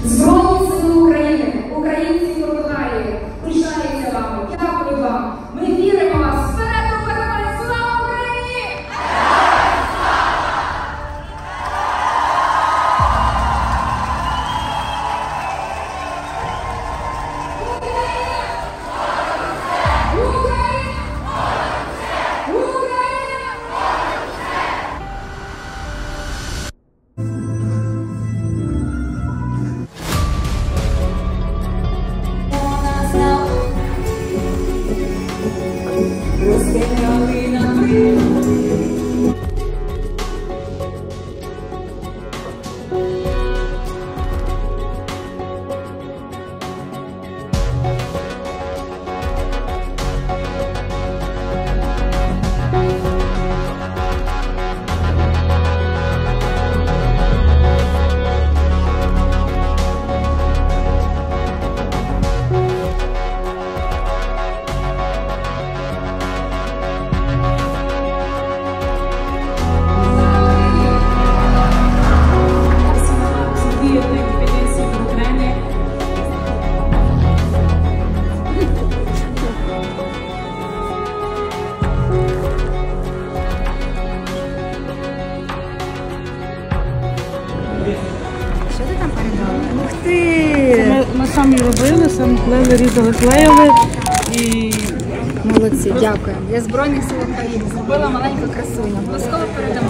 Збройні сили України, українці і Португалії, пишаються вами, дякую вам. Ми віримо в вас. Вперед, Україна! Слава Україні! Що ти там передала? Ух ти! Ми самі робили, самі клеїли, різали, клеїли і Молодці, дякую. Я Збройних сил України зробила маленьку красуню. Обов'язково передам.